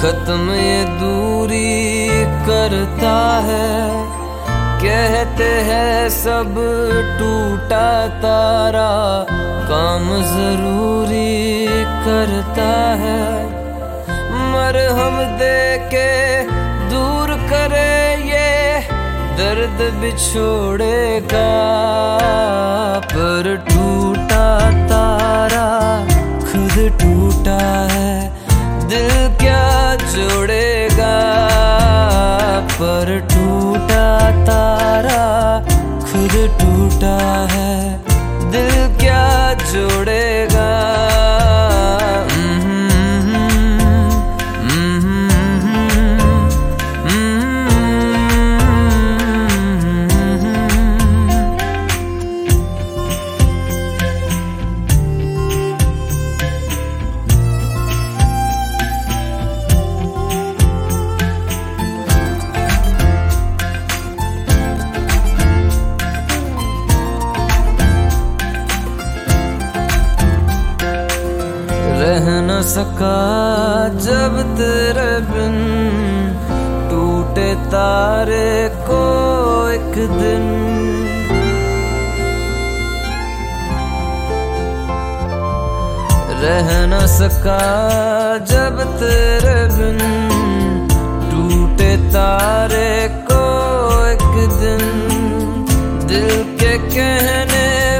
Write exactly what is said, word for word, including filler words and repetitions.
खत्म ये दूरी करता है, कहते हैं सब टूटा तारा काम जरूरी करता है। मरहम दे के दूर करे ये दर्द बिछोड़ेगा, पर टूटा तारा खुद टूटा है, दिल क्या जोड़ेगा। पर टूटा तारा खुद टूटा है, दिल क्या जोड़ेगा। रह न सका जब तेरे बिन, टूटे तारे को एक दिन। रह न सका जब तेरे बिन, टूटे तारे को एक दिन। दिल के कहने